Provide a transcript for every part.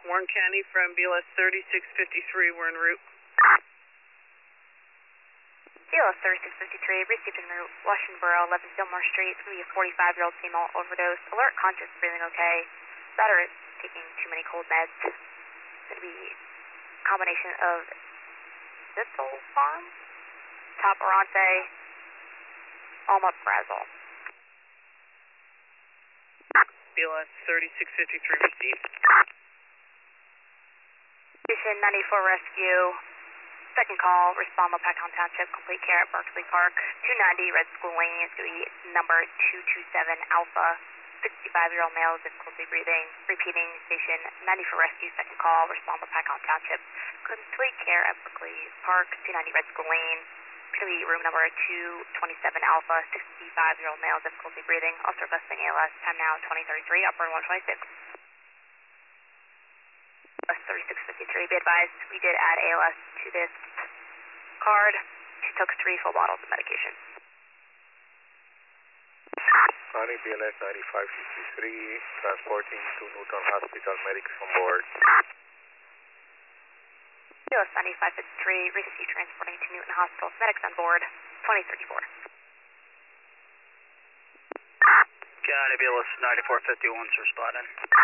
Warren County from BLS 3653, we're en route. BLS 3653, received en route, Washington Borough, 11 Fillmore Street. It's going to be a 45-year-old female overdose. Alert, conscious, breathing okay. Daughter is taking too many cold meds. It's going to be a combination of Zithilpharm, Toporante, Omeprazole. BLS 3653 received. Station 94 Rescue. Second call, respond Lopakon Township, complete care at Berkeley Park. 290 Red School Lane is going to be number 227 Alpha. 65-year-old male, difficulty breathing. Repeating, station 94 Rescue, second call, respond Lopakon Township, complete care at Berkeley Park. 290 Red School Lane. It's going to be room number 227 Alpha. 65-year-old male, difficulty breathing. Also requesting ALS. Time now 2033, upward 126. 3653, be advised, we did add ALS to this card. She took 3 full bottles of medication. Connie, BLS 9563, transporting to Newton Hospital, medics on board. BLS 9553, received transporting to Newton Hospital, medics on board, 2034. Got it, BLS 9451's responding.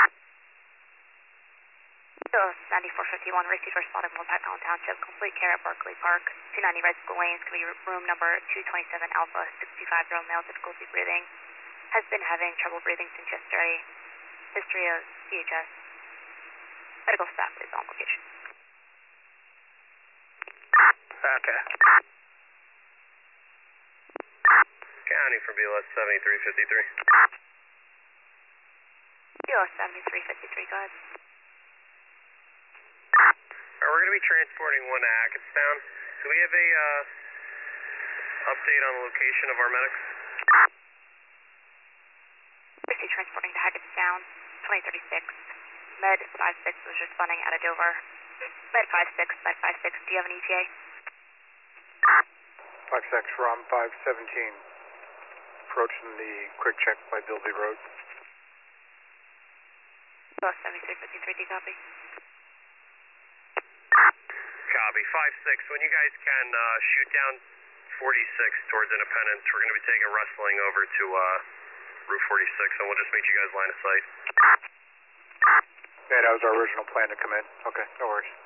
BLS 9451, received responding from Lopakon Township, complete care at Berkeley Park. 290 Red School Lane, it's going to be room number 227 Alpha. 65-year-old male, difficulty breathing. Has been having trouble breathing since yesterday. History of CHS. Medical staff is on location. Okay. County from BLS 7353. BLS 7353, go ahead. We're going to be transporting one to Hackettstown. Do we have a update on the location of our medics? Received transporting to Hackettstown, 2036. Med 56 was responding out of Dover. Med 56, Med 56, do you have an ETA? 56 ROM 517. Approaching the quick check by Bilby Road. BLS 7353, do you copy? Copy. 5-6. When you guys can shoot down 46 towards Independence, we're going to be taking Rustling over to Route 46, and we'll just meet you guys line of sight. Yeah, that was our original plan to come in. Okay, no worries.